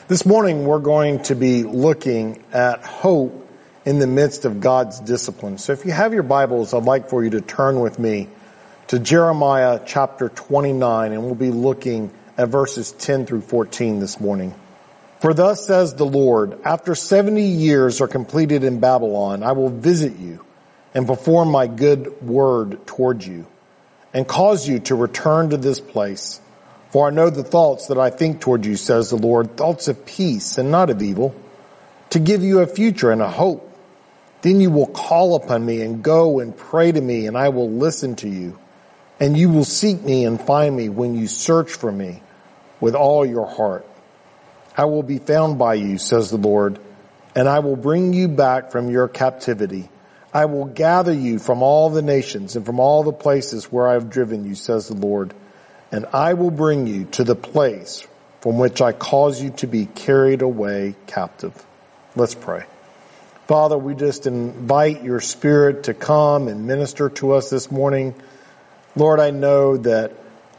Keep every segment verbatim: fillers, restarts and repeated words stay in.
This morning we're going to be looking at hope in the midst of God's discipline. So if you have your Bibles, I'd like for you to turn with me to Jeremiah chapter twenty-nine, and we'll be looking at verses ten through fourteen this morning. For thus says the Lord, after seventy years are completed in Babylon, I will visit you and perform my good word toward you and cause you to return to this place. For I know the thoughts that I think toward you, says the Lord, thoughts of peace and not of evil, to give you a future and a hope. Then you will call upon me and go and pray to me, and I will listen to you. And you will seek me and find me when you search for me with all your heart. I will be found by you, says the Lord, and I will bring you back from your captivity. I will gather you from all the nations and from all the places where I have driven you, says the Lord. And I will bring you to the place from which I cause you to be carried away captive. Let's pray. Father, we just invite your Spirit to come and minister to us this morning. Lord, I know that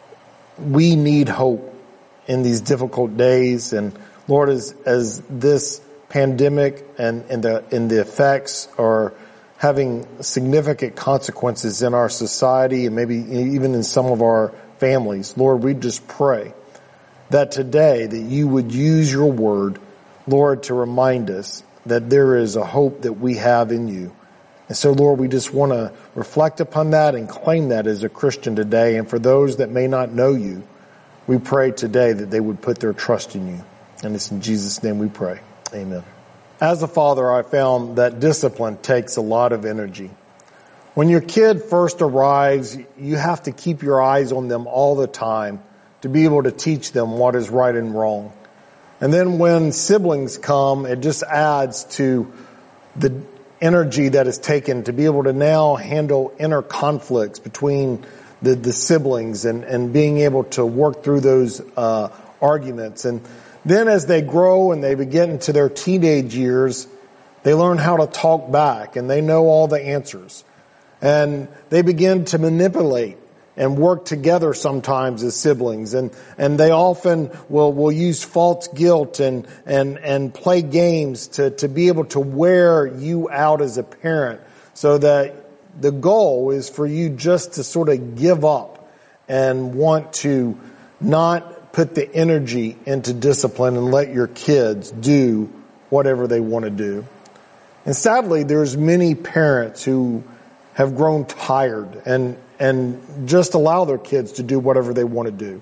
we need hope in these difficult days. And Lord, as, as this pandemic and, and, the, and the effects are having significant consequences in our society and maybe even in some of our families, Lord, we just pray that today that you would use your word, Lord, to remind us that there is a hope that we have in you. And so, Lord, we just want to reflect upon that and claim that as a Christian today. And for those that may not know you, we pray today that they would put their trust in you. And it's in Jesus' name we pray. Amen. As a father, I found that discipline takes a lot of energy. When your kid first arrives, you have to keep your eyes on them all the time to be able to teach them what is right and wrong. And then when siblings come, it just adds to the energy that is taken to be able to now handle inner conflicts between the, the siblings and, and being able to work through those uh, arguments. And then as they grow and they get into their teenage years, they learn how to talk back and they know all the answers. And they begin to manipulate and work together sometimes as siblings. And, and they often will, will use false guilt and, and, and play games to, to be able to wear you out as a parent, so that the goal is for you just to sort of give up and want to not put the energy into discipline and let your kids do whatever they want to do. And sadly, there's many parents who have grown tired and and just allow their kids to do whatever they want to do.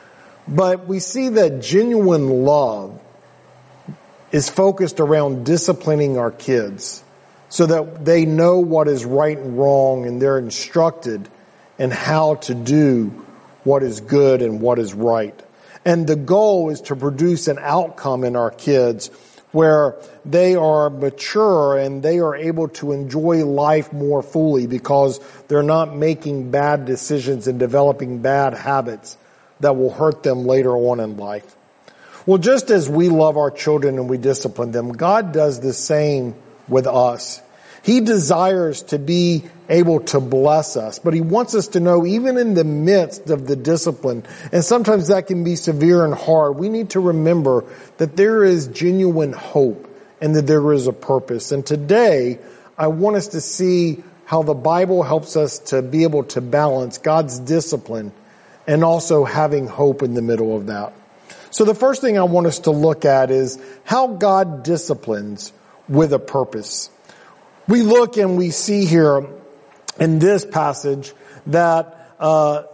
But we see that genuine love is focused around disciplining our kids so that they know what is right and wrong, and they're instructed in how to do what is good and what is right. And the goal is to produce an outcome in our kids where they are mature and they are able to enjoy life more fully because they're not making bad decisions and developing bad habits that will hurt them later on in life. Well, just as we love our children and we discipline them, God does the same with us. He desires to be able to bless us, but he wants us to know, even in the midst of the discipline, and sometimes that can be severe and hard, we need to remember that there is genuine hope and that there is a purpose. And today, I want us to see how the Bible helps us to be able to balance God's discipline and also having hope in the middle of that. So the first thing I want us to look at is how God disciplines with a purpose. We look and we see here in this passage that uh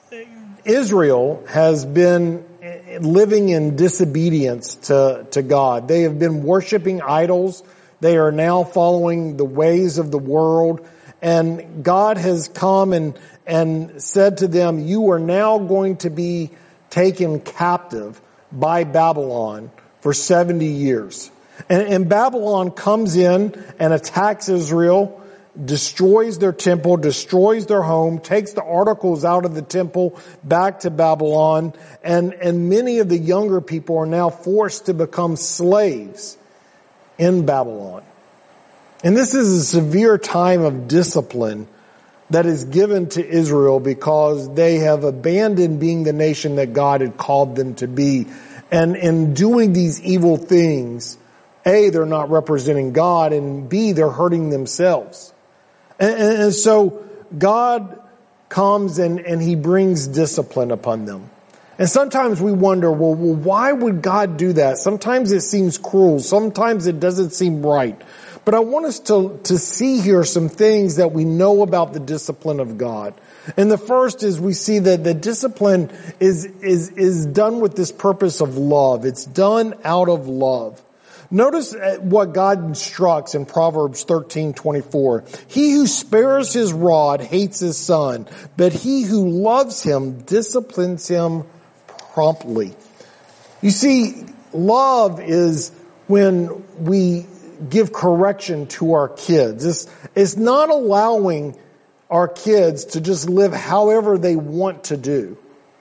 Israel has been living in disobedience to, to God. They have been worshiping idols. They are now following the ways of the world. And God has come and, and said to them, you are now going to be taken captive by Babylon for seventy years. And, and Babylon comes in and attacks Israel, destroys their temple, destroys their home, takes the articles out of the temple back to Babylon, and, and many of the younger people are now forced to become slaves in Babylon. And this is a severe time of discipline that is given to Israel because they have abandoned being the nation that God had called them to be. And in doing these evil things, A, they're not representing God, and B, they're hurting themselves. And, and, and so God comes and, and He brings discipline upon them. And sometimes we wonder, well, well, why would God do that? Sometimes it seems cruel. Sometimes it doesn't seem right. But I want us to, to see here some things that we know about the discipline of God. And the first is we see that the discipline is, is, is done with this purpose of love. It's done out of love. Notice what God instructs in Proverbs thirteen twenty-four. He who spares his rod hates his son, but he who loves him disciplines him promptly. You see, love is when we give correction to our kids. It's, it's not allowing our kids to just live however they want to do.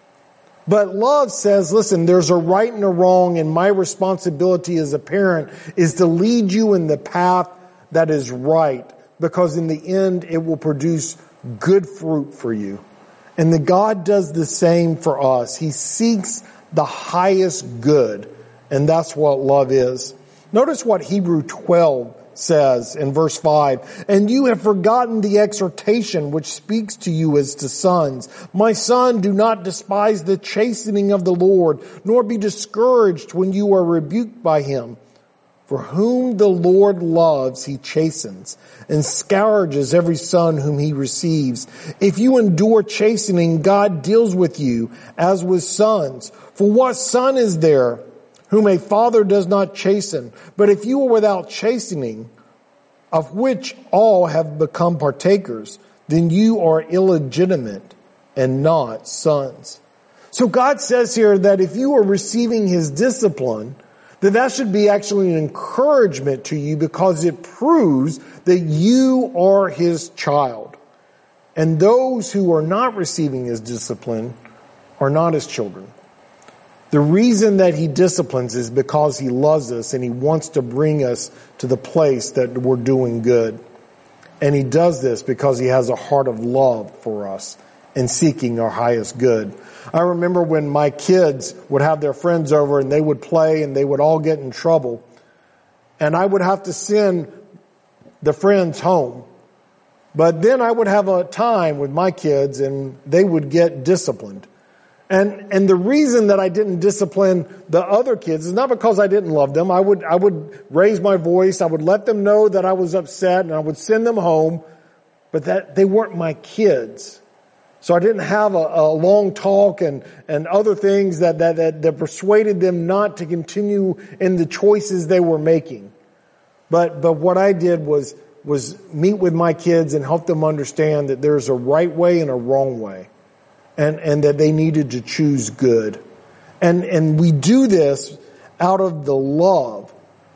But love says, listen, there's a right and a wrong, and my responsibility as a parent is to lead you in the path that is right, because in the end it will produce good fruit for you. And that God does the same for us. He seeks the highest good, and that's what love is. Notice what Hebrews twelve says in verse five, and you have forgotten the exhortation which speaks to you as to sons. My son, do not despise the chastening of the Lord, nor be discouraged when you are rebuked by him. For whom the Lord loves, he chastens, and scourges every son whom he receives. If you endure chastening, God deals with you as with sons. For what son is there whom a father does not chasten? But if you are without chastening, of which all have become partakers, then you are illegitimate and not sons. So God says here that if you are receiving his discipline, then that should be actually an encouragement to you, because it proves that you are his child. And those who are not receiving his discipline are not his children. The reason that he disciplines is because he loves us and he wants to bring us to the place that we're doing good. And he does this because he has a heart of love for us and seeking our highest good. I remember when my kids would have their friends over and they would play and they would all get in trouble. And I would have to send the friends home. But then I would have a time with my kids and they would get disciplined. And, and the reason that I didn't discipline the other kids is not because I didn't love them. I would, I would raise my voice. I would let them know that I was upset and I would send them home, but that they weren't my kids. So I didn't have a, a long talk and, and other things that, that, that, that persuaded them not to continue in the choices they were making. But, but what I did was, was meet with my kids and help them understand that there's a right way and a wrong way. And, and that they needed to choose good. And, and we do this out of the love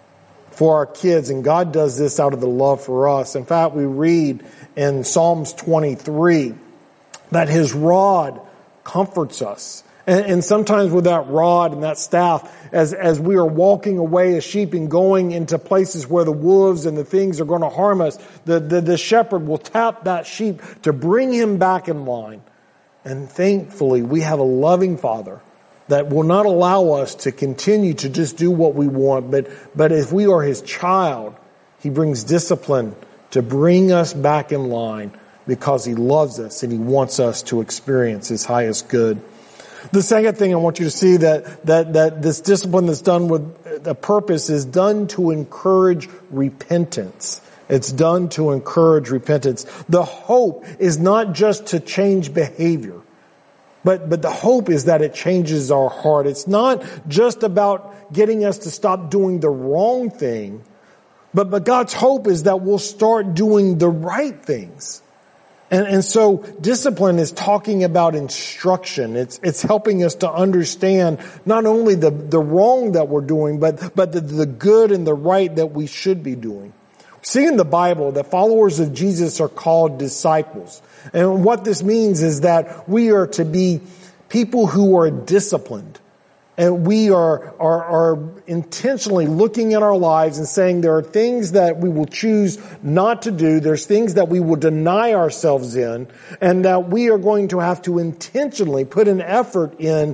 for our kids. And God does this out of the love for us. In fact, we read in Psalms twenty-three that his rod comforts us. And, and sometimes with that rod and that staff, as, as we are walking away as sheep and going into places where the wolves and the things are going to harm us, the, the, the shepherd will tap that sheep to bring him back in line. And thankfully, we have a loving Father that will not allow us to continue to just do what we want. But, but if we are his child, he brings discipline to bring us back in line because he loves us and he wants us to experience his highest good. The second thing I want you to see that, that, that this discipline that's done with a purpose is done to encourage repentance. It's done to encourage repentance. The hope is not just to change behavior, but, but the hope is that it changes our heart. It's not just about getting us to stop doing the wrong thing, but, but God's hope is that we'll start doing the right things. And, and so discipline is talking about instruction. It's, it's helping us to understand not only the, the wrong that we're doing, but, but the, the good and the right that we should be doing. See in the Bible that followers of Jesus are called disciples. And what this means is that we are to be people who are disciplined. And we are, are, are intentionally looking at our lives and saying there are things that we will choose not to do. There's things that we will deny ourselves in. And that we are going to have to intentionally put an effort in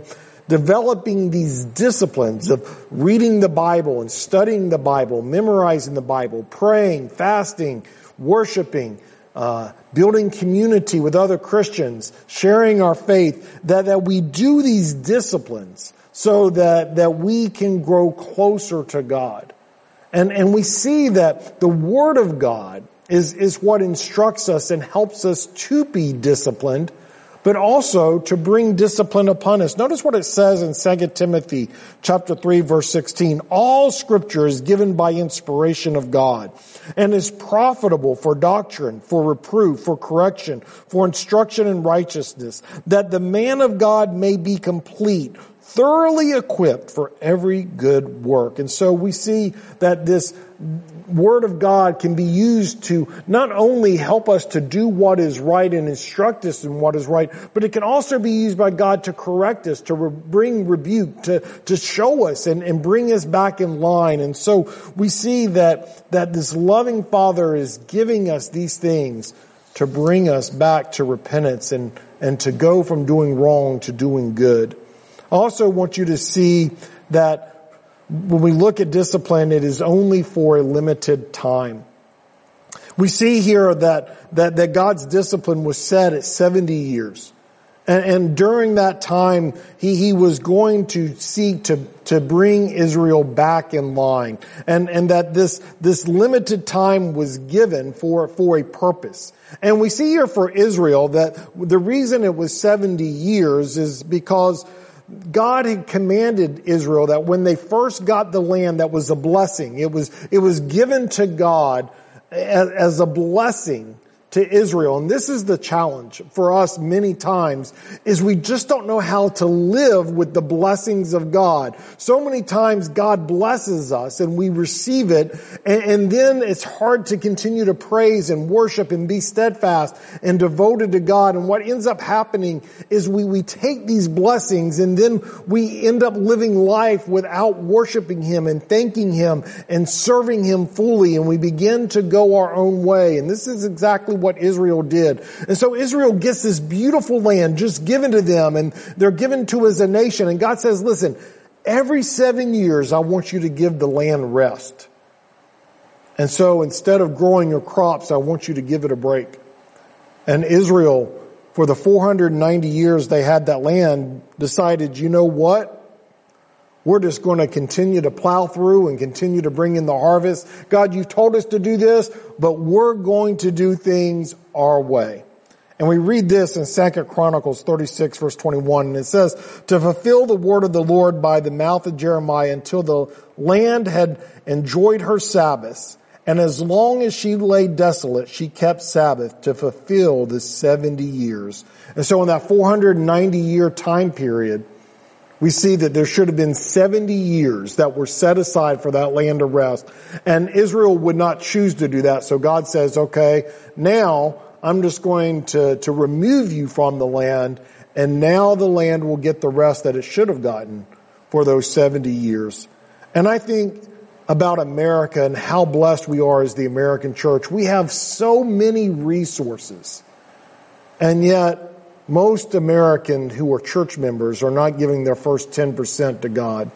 developing these disciplines of reading the Bible and studying the Bible, memorizing the Bible, praying, fasting, worshiping, uh, building community with other Christians, sharing our faith, that, that we do these disciplines so that, that we can grow closer to God. And, and we see that the Word of God is, is what instructs us and helps us to be disciplined, but also to bring discipline upon us. Notice what it says in Second Timothy chapter three, verse sixteen. All Scripture is given by inspiration of God and is profitable for doctrine, for reproof, for correction, for instruction in righteousness, that the man of God may be complete, thoroughly equipped for every good work. And so we see that this Word of God can be used to not only help us to do what is right and instruct us in what is right, but it can also be used by God to correct us, to re- bring rebuke, to, to show us and, and bring us back in line. And so we see that, that this loving Father is giving us these things to bring us back to repentance and, and to go from doing wrong to doing good. I also want you to see that when we look at discipline, it is only for a limited time. We see here that, that, that God's discipline was set at seventy years. And, and during that time, he, he was going to seek to, to bring Israel back in line. And, and that this, this limited time was given for, for a purpose. And we see here for Israel that the reason it was seventy years is because God had commanded Israel that when they first got the land, that was a blessing. It was, it was given to God as, as a blessing to Israel. And this is the challenge for us many times, is we just don't know how to live with the blessings of God. So many times God blesses us and we receive it, and, and then it's hard to continue to praise and worship and be steadfast and devoted to God. And what ends up happening is we, we take these blessings and then we end up living life without worshiping Him and thanking Him and serving Him fully, and we begin to go our own way. And this is exactly what Israel did. And so Israel gets this beautiful land just given to them, and they're given to as a nation. And God says, listen, every seven years I want you to give the land rest. And so instead of growing your crops, I want you to give it a break. And Israel, for the four hundred ninety years they had that land, decided, you know what? We're just going to continue to plow through and continue to bring in the harvest. God, you've told us to do this, but we're going to do things our way. And we read this in Second Chronicles thirty-six, verse twenty-one, and it says, to fulfill the word of the Lord by the mouth of Jeremiah until the land had enjoyed her Sabbaths, and as long as she lay desolate, she kept Sabbath to fulfill the seventy years. And so in that four hundred ninety year time period, we see that there should have been seventy years that were set aside for that land of rest. And Israel would not choose to do that. So God says, okay, now I'm just going to, to remove you from the land, and now the land will get the rest that it should have gotten for those seventy years. And I think about America and how blessed we are as the American church. We have so many resources, and yet most Americans who are church members are not giving their first ten percent to God.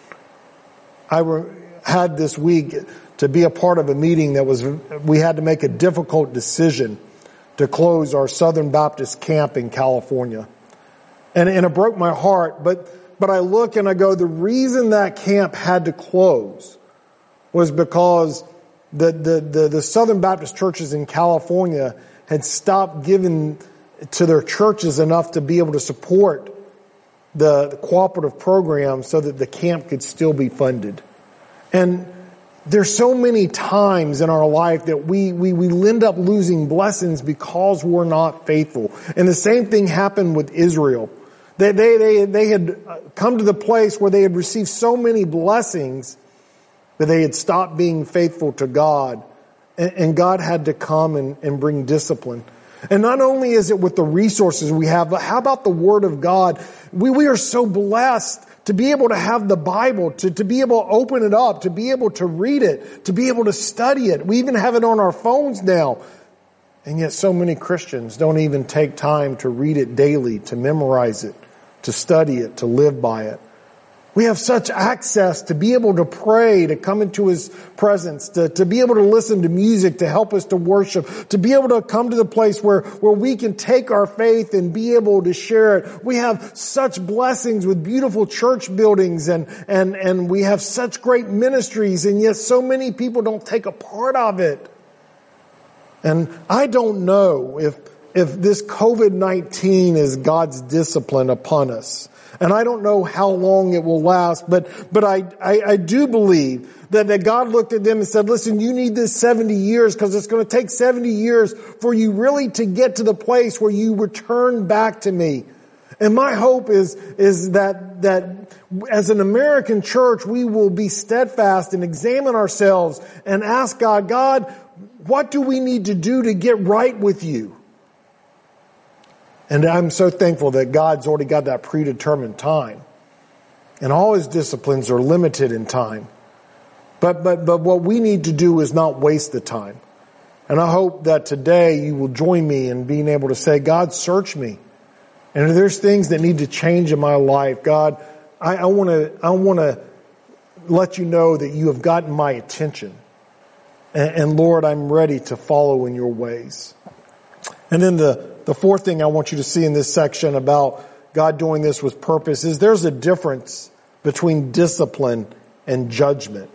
I re- had this week to be a part of a meeting that was, we had to make a difficult decision to close our Southern Baptist camp in California. And, and it broke my heart, but, but I look and I go, the reason that camp had to close was because the, the, the, the Southern Baptist churches in California had stopped giving to their churches enough to be able to support the, the cooperative program so that the camp could still be funded. And there's so many times in our life that we, we, we end up losing blessings because we're not faithful. And the same thing happened with Israel. They, they, they, they had come to the place where they had received so many blessings that they had stopped being faithful to God. And, and God had to come and, and bring discipline. And not only is it with the resources we have, but how about the Word of God? We, we are so blessed to be able to have the Bible, to, to be able to open it up, to be able to read it, to be able to study it. We even have it on our phones now. And yet so many Christians don't even take time to read it daily, to memorize it, to study it, to live by it. We have such access to be able to pray, to come into His presence, to, to be able to listen to music, to help us to worship, to be able to come to the place where, where we can take our faith and be able to share it. We have such blessings with beautiful church buildings and, and, and we have such great ministries, and yet so many people don't take a part of it. And I don't know if, if this covid nineteen is God's discipline upon us. And I don't know how long it will last, but, but I, I, I do believe that, that God looked at them and said, listen, you need this seventy years because it's going to take seventy years for you really to get to the place where you return back to me. And my hope is, is that, that as an American church, we will be steadfast and examine ourselves and ask God, God, what do we need to do to get right with you? And I'm so thankful that God's already got that predetermined time. And all His disciplines are limited in time. But, but, but what we need to do is not waste the time. And I hope that today you will join me in being able to say, God, search me. And if there's things that need to change in my life, God, I, I want to, I want to let you know that you have gotten my attention. And, and Lord, I'm ready to follow in your ways. And then the The fourth thing I want you to see in this section about God doing this with purpose is there's a difference between discipline and judgment.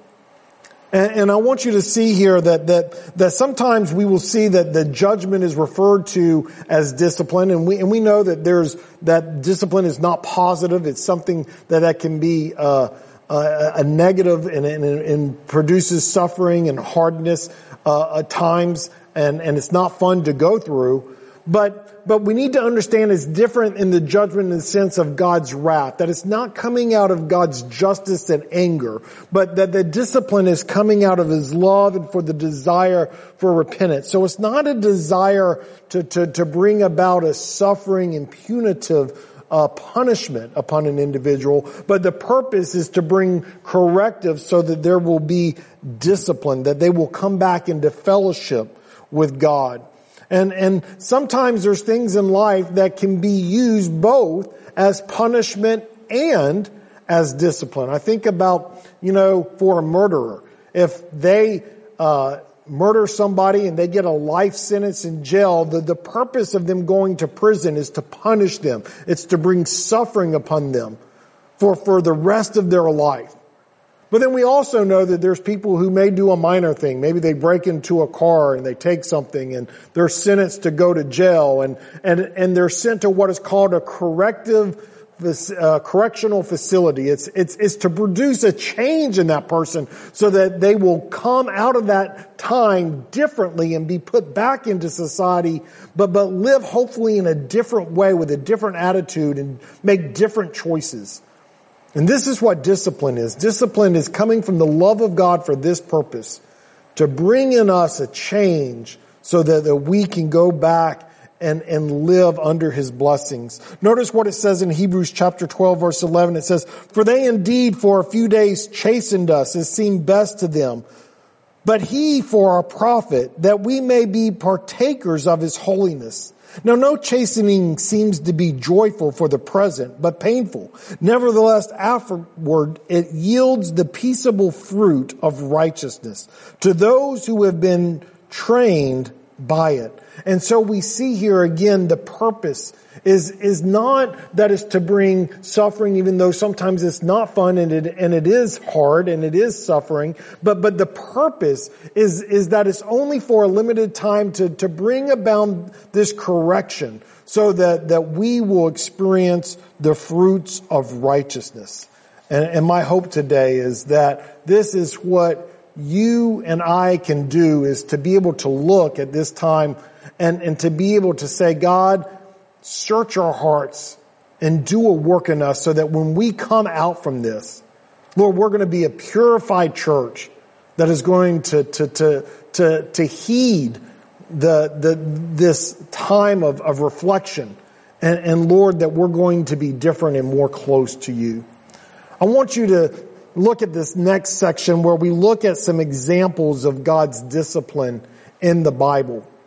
And, and I want you to see here that, that, that sometimes we will see that the judgment is referred to as discipline, and we, and we know that there's, that discipline is not positive. It's something that, that can be, uh, a, a negative and, and, and produces suffering and hardness, uh, at times, and, and it's not fun to go through. But, but we need to understand it's different in the judgment in the sense of God's wrath, that it's not coming out of God's justice and anger, but that the discipline is coming out of His love and for the desire for repentance. So it's not a desire to, to, to bring about a suffering and punitive uh, punishment upon an individual, but the purpose is to bring corrective so that there will be discipline, that they will come back into fellowship with God. And, and sometimes there's things in life that can be used both as punishment and as discipline. I think about, you know, for a murderer, if they, uh, murder somebody and they get a life sentence in jail, the, the purpose of them going to prison is to punish them. It's to bring suffering upon them for, for the rest of their life. But then we also know that there's people who may do a minor thing. Maybe they break into a car and they take something and they're sentenced to go to jail, and, and, and they're sent to what is called a corrective, uh, correctional facility. It's, it's, it's to produce a change in that person so that they will come out of that time differently and be put back into society, but, but live hopefully in a different way with a different attitude and make different choices. And this is what discipline is. Discipline is coming from the love of God for this purpose, to bring in us a change so that, that we can go back and, and live under His blessings. Notice what it says in Hebrews chapter twelve, verse eleven. It says, "For they indeed for a few days chastened us as seemed best to them, but He for our profit, that we may be partakers of His holiness. Now, no chastening seems to be joyful for the present, but painful. Nevertheless, afterward, it yields the peaceable fruit of righteousness to those who have been trained by it." And so we see here again, the purpose is, is not that it's to bring suffering, even though sometimes it's not fun and it, and it is hard and it is suffering. But, but the purpose is, is that it's only for a limited time to, to bring about this correction so that, that we will experience the fruits of righteousness. And, and my hope today is that this is what you and I can do, is to be able to look at this time and, and to be able to say, God, search our hearts and do a work in us so that when we come out from this, Lord, we're going to be a purified church that is going to, to, to, to, to heed the, the, this time of, of reflection. And, and Lord, that we're going to be different and more close to you. I want you to look at this next section where we look at some examples of God's discipline in the Bible.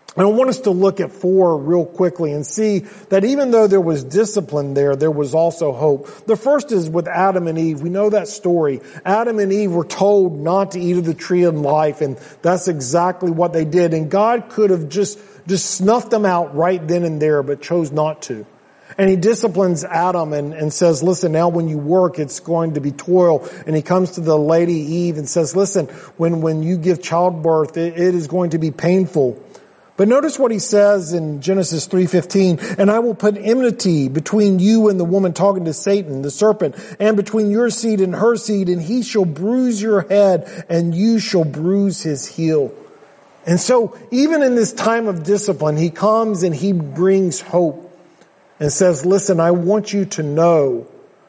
And I want us to look at four real quickly and see that even though there was discipline there, there was also hope. The first is with Adam and Eve. We know that story. Adam and Eve were told not to eat of the tree of life, and that's exactly what they did. And God could have just, just snuffed them out right then and there, but chose not to. And he disciplines Adam and, and says, listen, now when you work, it's going to be toil. And he comes to the lady Eve and says, listen, when, when you give childbirth, it, it is going to be painful. But notice what he says in Genesis three fifteen, and I will put enmity between you and the woman, talking to Satan, the serpent, and between your seed and her seed, and he shall bruise your head, and you shall bruise his heel. And so even in this time of discipline, he comes and he brings hope and says, listen, I want you to know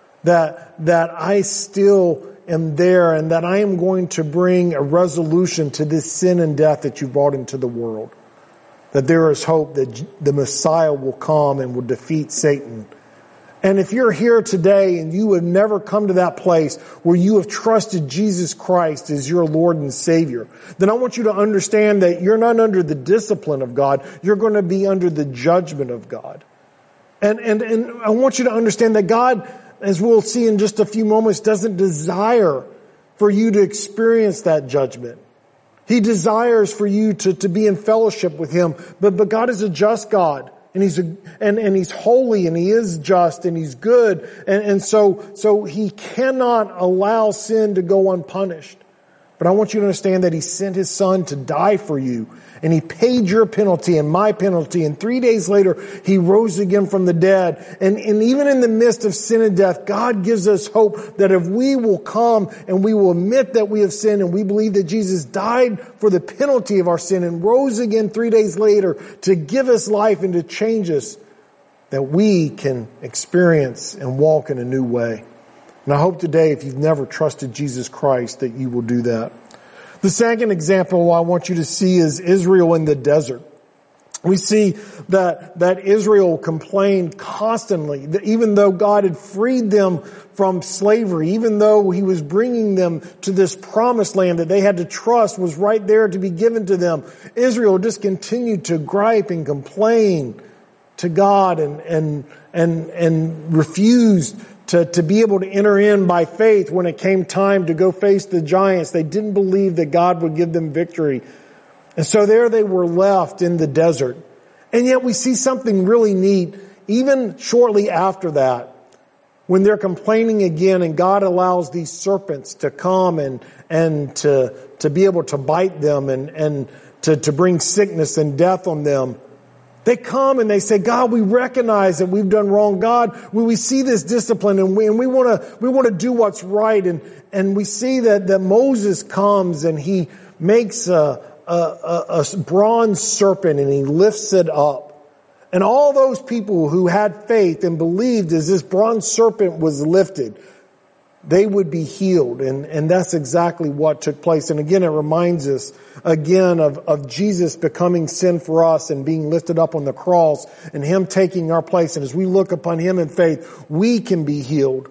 that, that I still am there and that I am going to bring a resolution to this sin and death that you brought into the world. That there is hope that the Messiah will come and will defeat Satan. And if you're here today and you have never come to that place where you have trusted Jesus Christ as your Lord and Savior, then I want you to understand that you're not under the discipline of God. You're going to be under the judgment of God. And, and, and I want you to understand that God, as we'll see in just a few moments, doesn't desire for you to experience that judgment. He desires for you to, to be in fellowship with Him. But, but God is a just God. And He's a, and, and He's holy and He is just and He's good. And, and so, so He cannot allow sin to go unpunished. But I want you to understand that He sent His Son to die for you. And He paid your penalty and my penalty. And three days later, He rose again from the dead. And, and even in the midst of sin and death, God gives us hope that if we will come and we will admit that we have sinned and we believe that Jesus died for the penalty of our sin and rose again three days later to give us life and to change us, that we can experience and walk in a new way. And I hope today, if you've never trusted Jesus Christ, that you will do that. The second example I want you to see is Israel in the desert. We see that, that Israel complained constantly, that even though God had freed them from slavery, even though He was bringing them to this promised land that they had to trust was right there to be given to them, Israel just continued to gripe and complain to God and, and, and, and refused To, to be able to enter in by faith when it came time to go face the giants. They didn't believe that God would give them victory. And so there they were left in the desert. And yet we see something really neat, even shortly after that, when they're complaining again and God allows these serpents to come and, and to, to be able to bite them and, and to, to bring sickness and death on them. They come and they say, God, we recognize that we've done wrong. God, we, we see this discipline and we, and we want to, we want to do what's right. And, and we see that, that Moses comes and he makes a, a, a, a bronze serpent and he lifts it up. And all those people who had faith and believed as this bronze serpent was lifted, they would be healed. And, and that's exactly what took place. And again, it reminds us again of, of Jesus becoming sin for us and being lifted up on the cross and Him taking our place. And as we look upon Him in faith, we can be healed.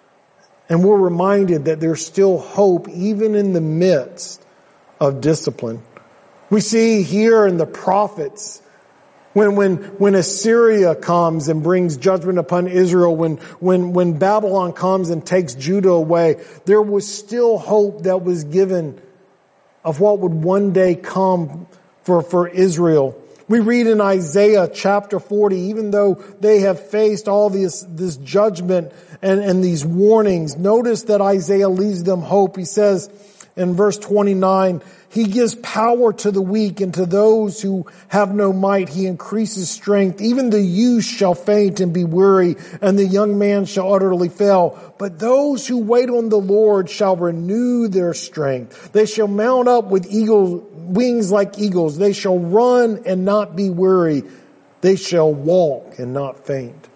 And we're reminded that there's still hope even in the midst of discipline. We see here in the prophets, When, when, when Assyria comes and brings judgment upon Israel, when, when, when Babylon comes and takes Judah away, there was still hope that was given of what would one day come for, for Israel. We read in Isaiah chapter forty, even though they have faced all this, this judgment and, and these warnings, notice that Isaiah leaves them hope. He says in verse twenty-nine, He gives power to the weak, and to those who have no might He increases strength. Even the youth shall faint and be weary, and the young man shall utterly fail. But those who wait on the Lord shall renew their strength. They shall mount up with eagle wings like eagles. They shall run and not be weary. They shall walk and not faint.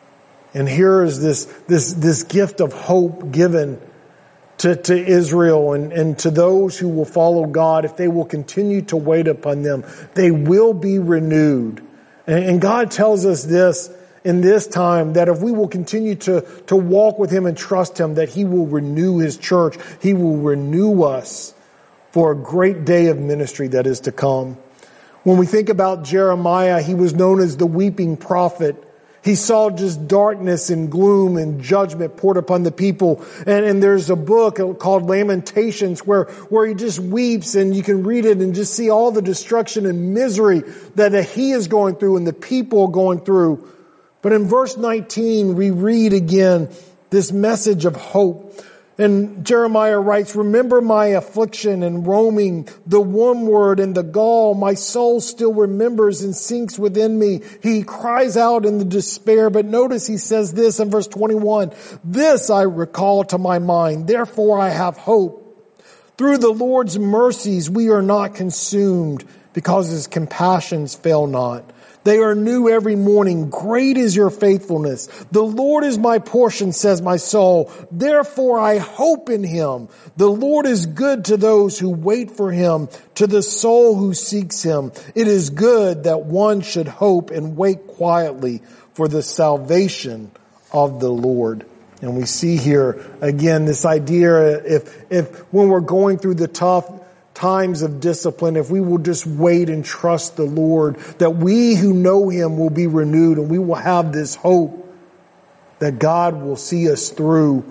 And here is this, this, this gift of hope given To, to Israel and, and to those who will follow God. If they will continue to wait upon them, they will be renewed. And, and God tells us this in this time, that if we will continue to, to walk with Him and trust Him, that He will renew His church. He will renew us for a great day of ministry that is to come. When we think about Jeremiah, he was known as the weeping prophet. He saw just darkness and gloom and judgment poured upon the people. And, and there's a book called Lamentations where, where he just weeps, and you can read it and just see all the destruction and misery that, that he is going through and the people are going through. But in verse nineteen, we read again this message of hope. And Jeremiah writes, remember my affliction and roaming, the wormwood and the gall. My soul still remembers and sinks within me. He cries out in the despair. But notice he says this in verse twenty-one, this I recall to my mind. Therefore I have hope. Through the Lord's mercies we are not consumed, because his compassions fail not. They are new every morning. Great is your faithfulness. The Lord is my portion, says my soul. Therefore I hope in him. The Lord is good to those who wait for him, to the soul who seeks him. It is good that one should hope and wait quietly for the salvation of the Lord. And we see here again this idea, if, if when we're going through the tough times of discipline, if we will just wait and trust the Lord, that we who know him will be renewed, and we will have this hope that God will see us through,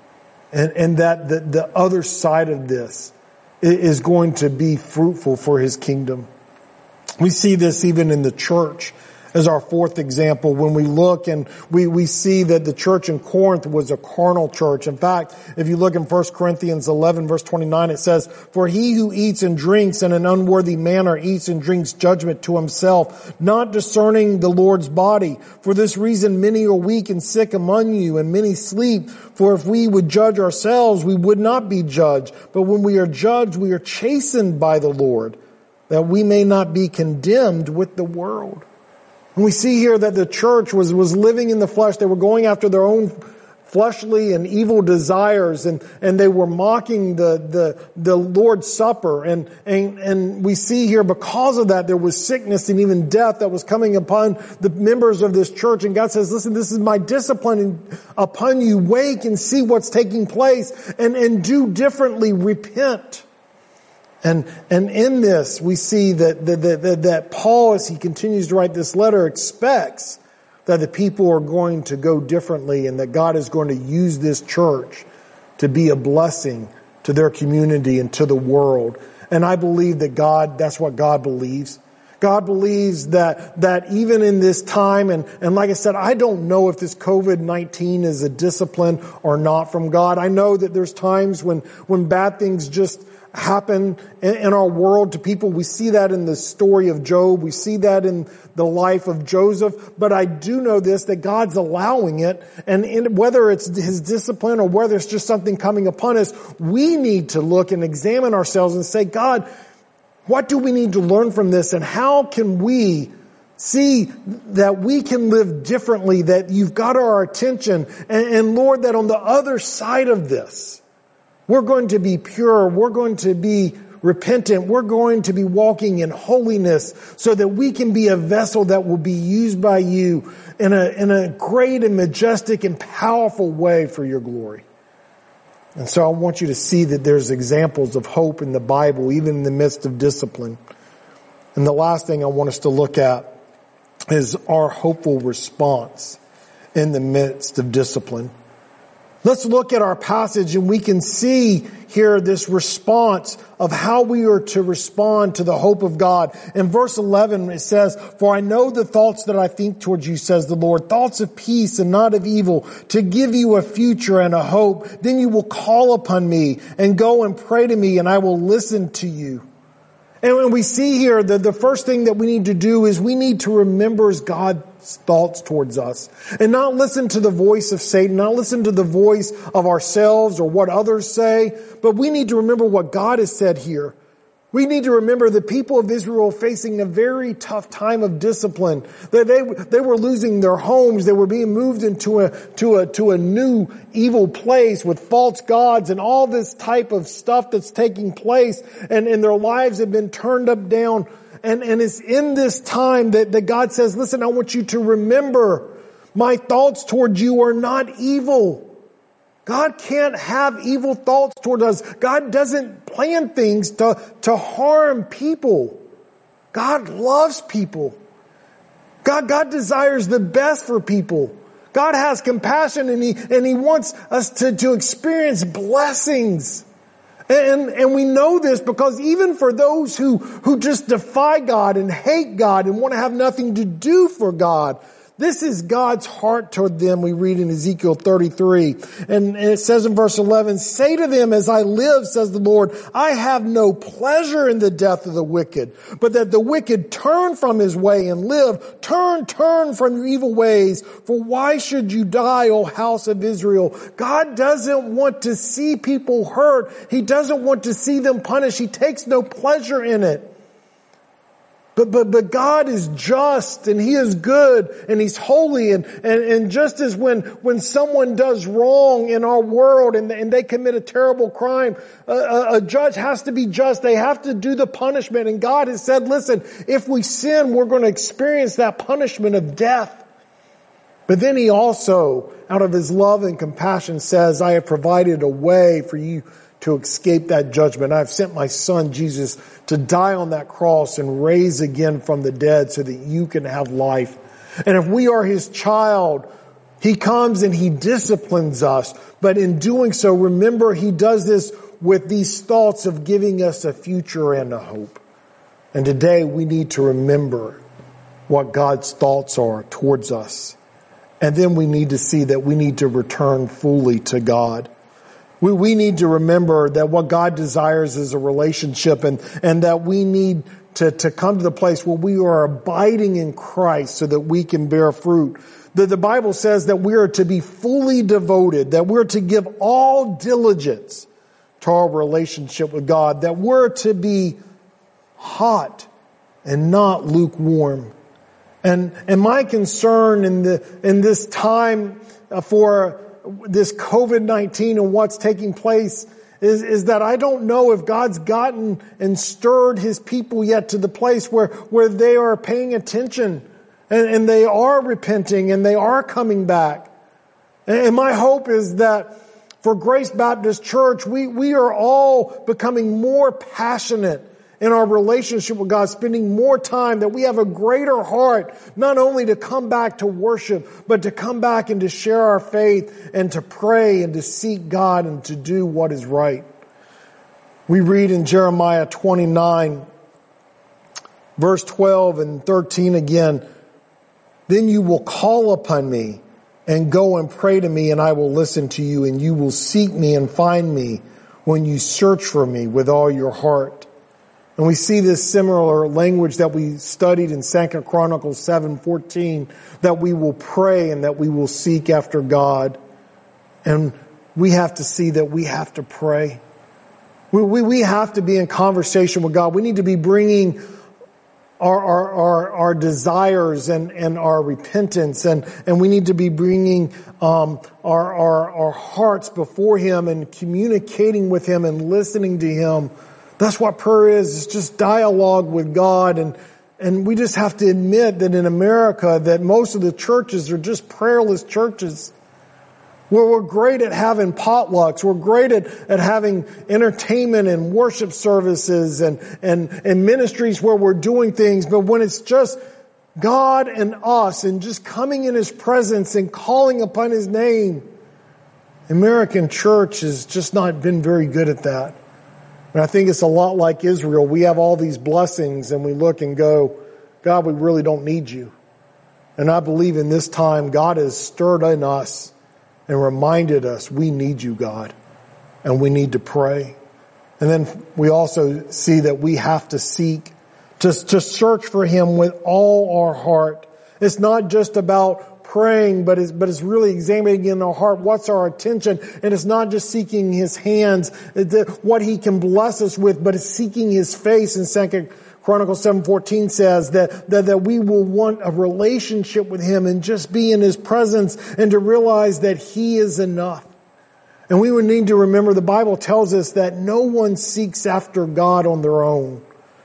and, and that the, the other side of this is going to be fruitful for his kingdom. We see this even in the church. As our fourth example, when we look and we, we see that the church in Corinth was a carnal church. In fact, if you look in First Corinthians eleven verse twenty-nine, it says, for he who eats and drinks in an unworthy manner eats and drinks judgment to himself, not discerning the Lord's body. For this reason many are weak and sick among you, and many sleep. For if we would judge ourselves, we would not be judged. But when we are judged, we are chastened by the Lord, that we may not be condemned with the world. And we see here that the church was, was living in the flesh. They were going after their own fleshly and evil desires, and, and they were mocking the, the, the Lord's Supper. And, and, and we see here because of that, there was sickness and even death that was coming upon the members of this church. And God says, listen, this is my discipline upon you. Wake and see what's taking place, and, and do differently. Repent. And, and in this, we see that, that, that, that Paul, as he continues to write this letter, expects that the people are going to go differently, and that God is going to use this church to be a blessing to their community and to the world. And I believe that God, that's what God believes. God believes that, that even in this time, and, and like I said, I don't know if this covid nineteen is a discipline or not from God. I know that there's times when, when bad things just happen in, in our world to people. We see that in the story of Job. We see that in the life of Joseph. But I do know this, that God's allowing it. And in, whether it's his discipline or whether it's just something coming upon us, we need to look and examine ourselves and say, God, what do we need to learn from this? And how can we see that we can live differently, that you've got our attention? And, and Lord, that on the other side of this, we're going to be pure. We're going to be repentant. We're going to be walking in holiness so that we can be a vessel that will be used by you in a, in a great and majestic and powerful way for your glory. And so I want you to see that there's examples of hope in the Bible, even in the midst of discipline. And the last thing I want us to look at is our hopeful response in the midst of discipline. Let's look at our passage, and we can see here this response of how we are to respond to the hope of God. In verse eleven, it says, for I know the thoughts that I think towards you, says the Lord, thoughts of peace and not of evil, to give you a future and a hope. Then you will call upon me and go and pray to me, and I will listen to you. And when we see here that the first thing that we need to do is we need to remember God's thoughts towards us, and not listen to the voice of Satan, not listen to the voice of ourselves or what others say, but we need to remember what God has said here. We need to remember the people of Israel facing a very tough time of discipline. They, they, they were losing their homes. They were being moved into a, to a, to a new evil place with false gods and all this type of stuff that's taking place. And, and their lives have been turned up down. And, and it's in this time that, that God says, listen, I want you to remember my thoughts toward you are not evil. God can't have evil thoughts toward us. God doesn't plan things to, to harm people. God loves people. God, God desires the best for people. God has compassion, and He, and He wants us to, to experience blessings. And, and we know this because even for those who, who just defy God and hate God and want to have nothing to do for God, this is God's heart toward them. We read in Ezekiel thirty-three. And, and it says in verse eleven, say to them, as I live, says the Lord, I have no pleasure in the death of the wicked, but that the wicked turn from his way and live. Turn, turn from your evil ways. For why should you die, O house of Israel? God doesn't want to see people hurt. He doesn't want to see them punished. He takes no pleasure in it. But, but, but God is just, and He is good, and He's holy, and, and, and just as when, when someone does wrong in our world and, and they commit a terrible crime, a, a, a judge has to be just. They have to do the punishment. And God has said, listen, if we sin, we're going to experience that punishment of death. But then He also, out of His love and compassion, says, I have provided a way for you to escape that judgment. I've sent my Son, Jesus, to die on that cross and raise again from the dead so that you can have life. And if we are His child, He comes and He disciplines us. But in doing so, remember, He does this with these thoughts of giving us a future and a hope. And today we need to remember what God's thoughts are towards us. And then we need to see that we need to return fully to God. We, we need to remember that what God desires is a relationship, and, and that we need to, to come to the place where we are abiding in Christ so that we can bear fruit. The, the Bible says that we are to be fully devoted, that we're to give all diligence to our relationship with God, that we're to be hot and not lukewarm. And, and my concern in the, in this time for this covid nineteen and what's taking place is, is that I don't know if God's gotten and stirred His people yet to the place where, where they are paying attention and, and they are repenting and they are coming back. And my hope is that for Grace Baptist Church, we, we are all becoming more passionate in our relationship with God, spending more time, that we have a greater heart, not only to come back to worship, but to come back and to share our faith and to pray and to seek God and to do what is right. We read in Jeremiah twenty-nine, verse twelve and thirteen again, then you will call upon me and go and pray to me, and I will listen to you, and you will seek me and find me when you search for me with all your heart. And we see this similar language that we studied in Second Chronicles seven fourteen, that we will pray and that we will seek after God. And we have to see that we have to pray. We, we, we have to be in conversation with God. We need to be bringing our, our, our, our desires and, and our repentance, and, and we need to be bringing um, our, our, our hearts before Him and communicating with Him and listening to Him. That's what prayer is. It's just dialogue with God. And, and we just have to admit that in America, that most of the churches are just prayerless churches. We're, we're great at having potlucks. We're great at, at having entertainment and worship services and, and, and ministries where we're doing things. But when it's just God and us and just coming in His presence and calling upon His name, American church has just not been very good at that. And I think it's a lot like Israel. We have all these blessings and we look and go, God, we really don't need you. And I believe in this time, God has stirred in us and reminded us we need you, God. And we need to pray. And then we also see that we have to seek, to, to search for Him with all our heart. It's not just about praying, but it's, but it's really examining in our heart what's our attention. And it's not just seeking His hands, what He can bless us with, but it's seeking His face. And Second Chronicles seven fourteen says that, that, that we will want a relationship with Him and just be in His presence and to realize that He is enough. And we would need to remember the Bible tells us that no one seeks after God on their own.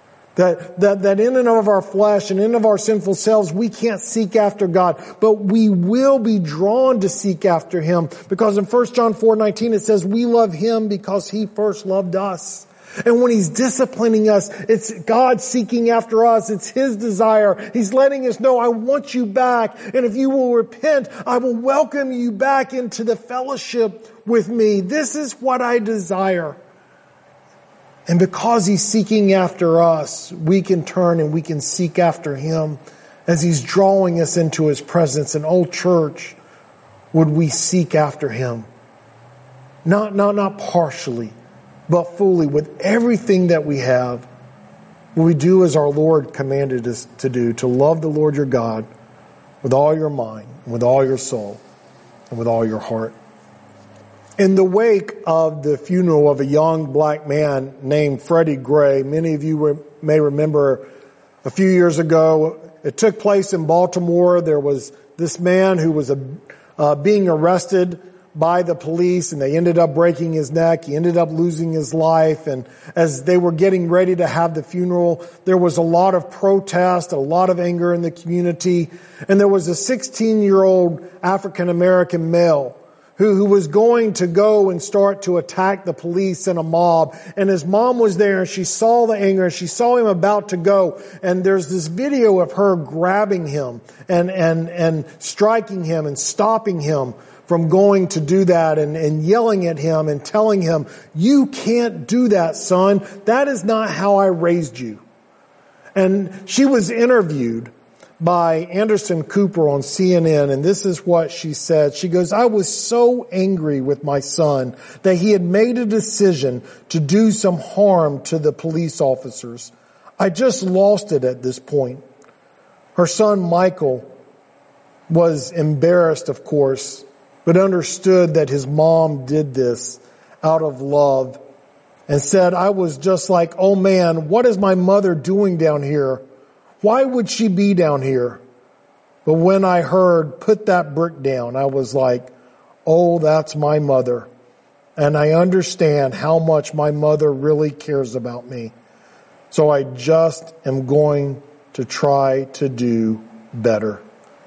That, that, that in and of our flesh and in of our sinful selves, we can't seek after God, but we will be drawn to seek after Him, because in First John four nineteen it says, we love Him because He first loved us. And when He's disciplining us, it's God seeking after us. It's His desire. He's letting us know, I want you back. And if you will repent, I will welcome you back into the fellowship with me. This is what I desire. And because He's seeking after us, we can turn and we can seek after Him as He's drawing us into His presence. And old church, would we seek after Him? Not, not, not partially, but fully, with everything that we have. Will we do as our Lord commanded us to do, to love the Lord your God with all your mind, and with all your soul, and with all your heart. In the wake of the funeral of a young black man named Freddie Gray, many of you may remember a few years ago, it took place in Baltimore. There was this man who was a, uh, being arrested by the police, and they ended up breaking his neck. He ended up losing his life. And as they were getting ready to have the funeral, there was a lot of protest, a lot of anger in the community. And there was a sixteen-year-old African-American male who, who was going to go and start to attack the police in a mob. And his mom was there, and she saw the anger, and she saw him about to go. And there's this video of her grabbing him and, and, and striking him and stopping him from going to do that, and, and yelling at him and telling him, you can't do that, son. That is not how I raised you. And she was interviewed by Anderson Cooper on C N N, and this is what she said. She goes, I was so angry with my son that he had made a decision to do some harm to the police officers. I just lost it at this point. Her son Michael was embarrassed, of course, but understood that his mom did this out of love, and said, I was just like, oh man, what is my mother doing down here? Why would she be down here? But when I heard, put that brick down, I was like, oh, that's my mother. And I understand how much my mother really cares about me. So I just am going to try to do better.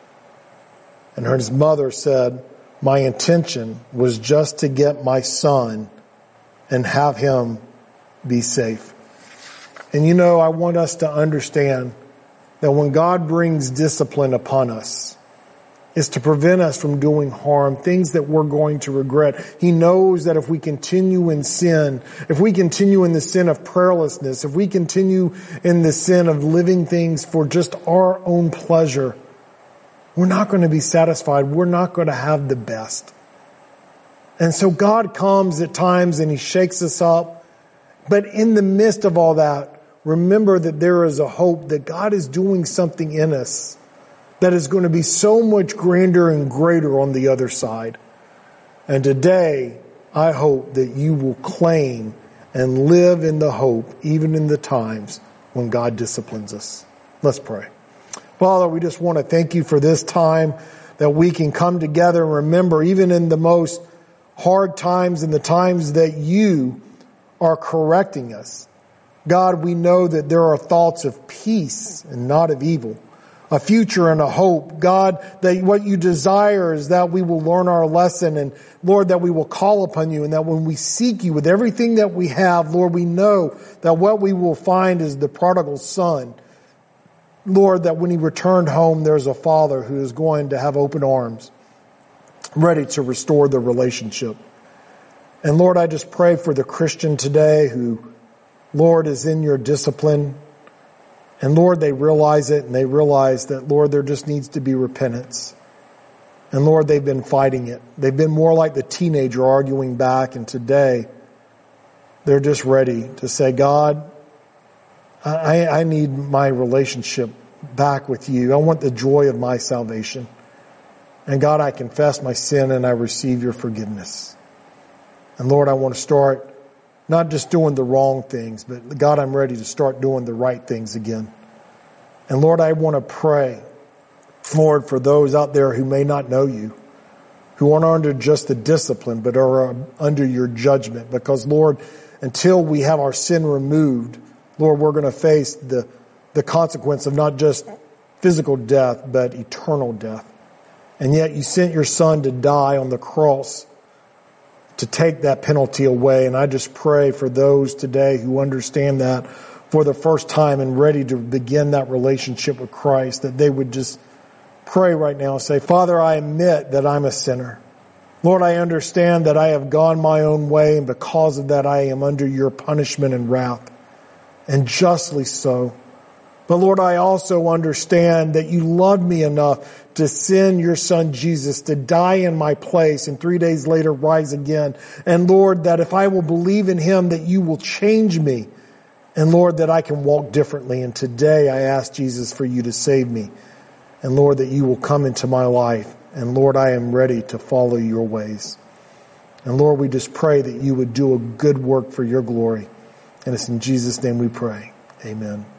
And his mother said, my intention was just to get my son and have him be safe. And you know, I want us to understand that when God brings discipline upon us, it's to prevent us from doing harm, things that we're going to regret. He knows that if we continue in sin, if we continue in the sin of prayerlessness, if we continue in the sin of living things for just our own pleasure, we're not going to be satisfied. We're not going to have the best. And so God comes at times and He shakes us up. But in the midst of all that, remember that there is a hope that God is doing something in us that is going to be so much grander and greater on the other side. And today, I hope that you will claim and live in the hope, even in the times when God disciplines us. Let's pray. Father, we just want to thank you for this time that we can come together and remember, even in the most hard times and the times that you are correcting us. God, we know that there are thoughts of peace and not of evil, a future and a hope. God, that what you desire is that we will learn our lesson, and Lord, that we will call upon you, and that when we seek you with everything that we have, Lord, we know that what we will find is the prodigal son. Lord, that when he returned home, there's a father who is going to have open arms, ready to restore the relationship. And Lord, I just pray for the Christian today who, Lord, is in your discipline. And Lord, they realize it, and they realize that, Lord, there just needs to be repentance. And Lord, they've been fighting it. They've been more like the teenager arguing back, and today they're just ready to say, God, I, I need my relationship back with you. I want the joy of my salvation. And God, I confess my sin and I receive your forgiveness. And Lord, I want to start not just doing the wrong things, but God, I'm ready to start doing the right things again. And Lord, I want to pray, Lord, for those out there who may not know you, who aren't under just the discipline, but are under your judgment. Because Lord, until we have our sin removed, Lord, we're going to face the, the consequence of not just physical death, but eternal death. And yet you sent your son to die on the cross to take that penalty away. And I just pray for those today who understand that for the first time and ready to begin that relationship with Christ, that they would just pray right now and say, Father, I admit that I'm a sinner. Lord, I understand that I have gone my own way, and because of that I am under your punishment and wrath, and justly so. But Lord, I also understand that you loved me enough to send your son Jesus to die in my place and three days later rise again. And Lord, that if I will believe in him, that you will change me. And Lord, that I can walk differently. And today I ask Jesus for you to save me. And Lord, that you will come into my life. And Lord, I am ready to follow your ways. And Lord, we just pray that you would do a good work for your glory. And it's in Jesus' name we pray. Amen.